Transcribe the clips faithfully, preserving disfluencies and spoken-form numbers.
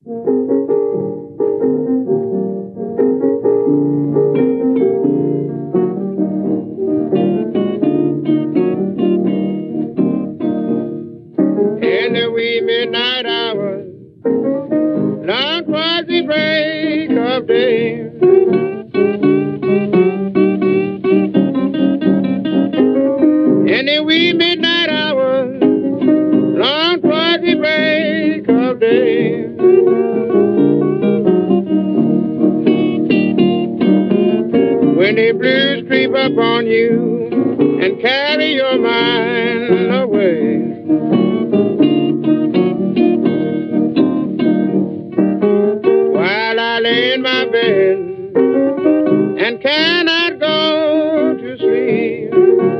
In the wee midnight hours, long twas the break of day. In the wee midnight hours, long twas the break of day. When the blues creep up on you and carry your mind away. While I lay in my bed and cannot go to sleep.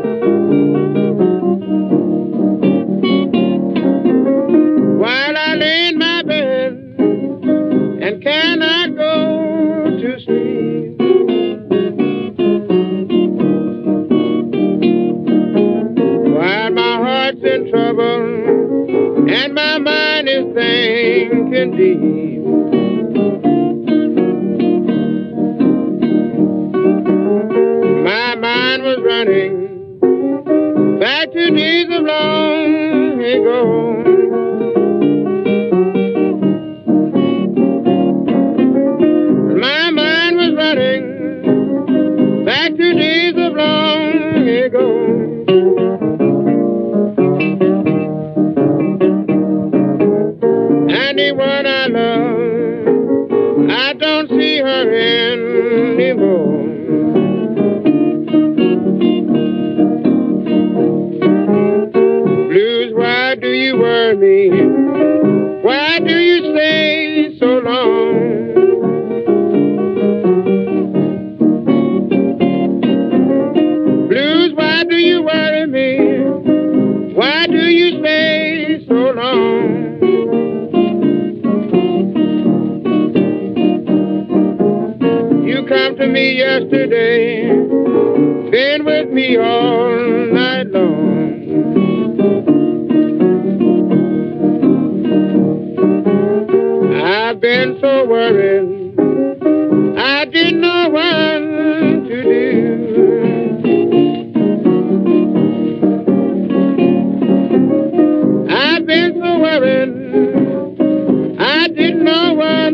While I lay in my bed and cannot go to sleep. While my heart's in trouble and my mind is thinking deep. My mind was running back to days of long ago. My mind was running back to days of long ago. And the one I love, I don't see her anymore. Blues, why do you worry me? Why do you stay so long? Blues, why do you worry me? Why do you stay so long? You come to me yesterday, been with me all night long. I've been so worried, I didn't know what to do. I've been so worried, I didn't know what